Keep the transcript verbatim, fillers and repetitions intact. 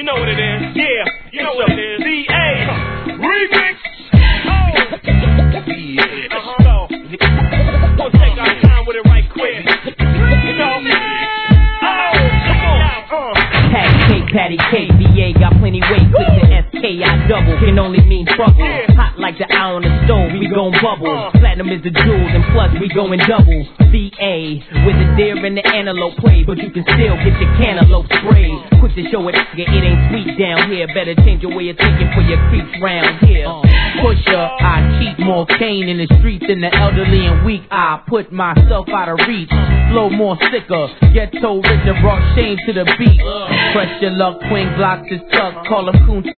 You know what it is. Yeah, you know what it is. D A Remix. Oh. Yeah. Uh-huh. So, we'll take our time with it right quick. You know. Oh, come on. Uh. Patty cake, patty cake, V A got plenty weight. With the S K I double can only mean trouble. Yeah. Hot like the eye on the stove, we gon' bubble. Uh. Platinum is the jewels, and plus we going double. V A with the deer and the antelope play, but you can still get your cantaloupe sprayed. Quick to show it, nigga, it ain't sweet down here. Better change your way of thinking for your creeps round here. Uh. Pusher, I keep more cane in the streets than the elderly and weak. I put myself out of reach. Flow more sicker, ghetto rich and brought shame to the beat. Fresh your luck, Queen Glocks is tucked, call a coon.